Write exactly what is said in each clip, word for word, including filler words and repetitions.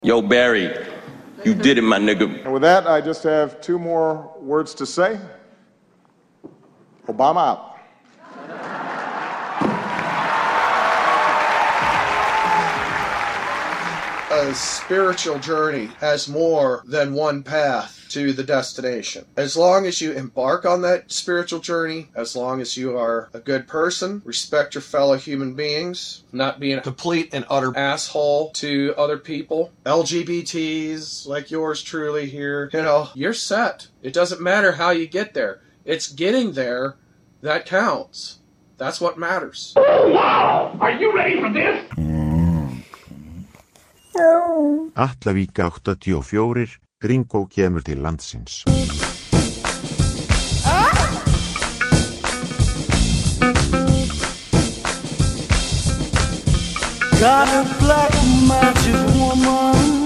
Yo, Barry, you did it, my nigga. And with that, I just have two more words to say. Obama out. A spiritual journey has more than one path to the destination. As long as you embark on that spiritual journey, as long as you are a good person, respect your fellow human beings, not being a complete and utter asshole to other people, L G B Ts like yours truly here, you know, you're set. It doesn't matter how you get there. It's getting there that counts. That's what matters. Oh, wow! Are you ready for this? Atlavík áttatíu og fjögur, Gringo kemur til landsins. Got a black magic woman.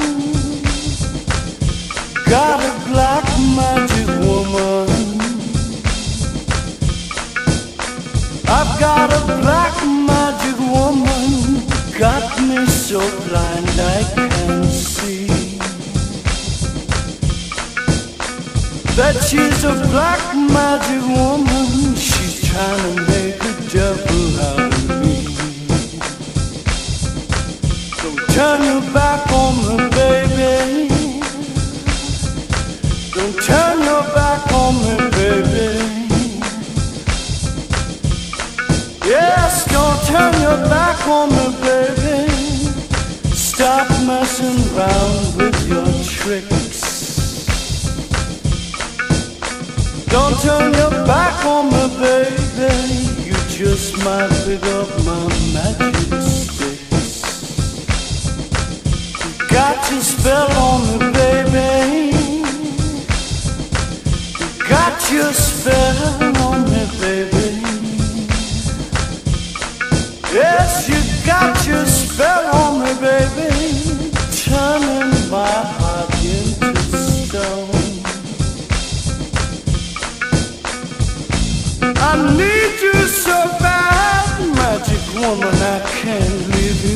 Got a black magic woman. I've got a black magic woman. Got me so blind I can't see that she's a black magic woman. She's trying to make a devil out of me. Don't turn your back on me, baby. Don't turn your back on me, baby. Yes, don't turn your back on me, baby. Stop messing around with your tricks. Don't turn your back on me, baby. You just might pick up my magic sticks. You got your spell on me, baby. You got your spell on me, baby. Yes, you got your spell on me, baby, turning my heart into stone. I need you so bad, magic woman, I can't leave you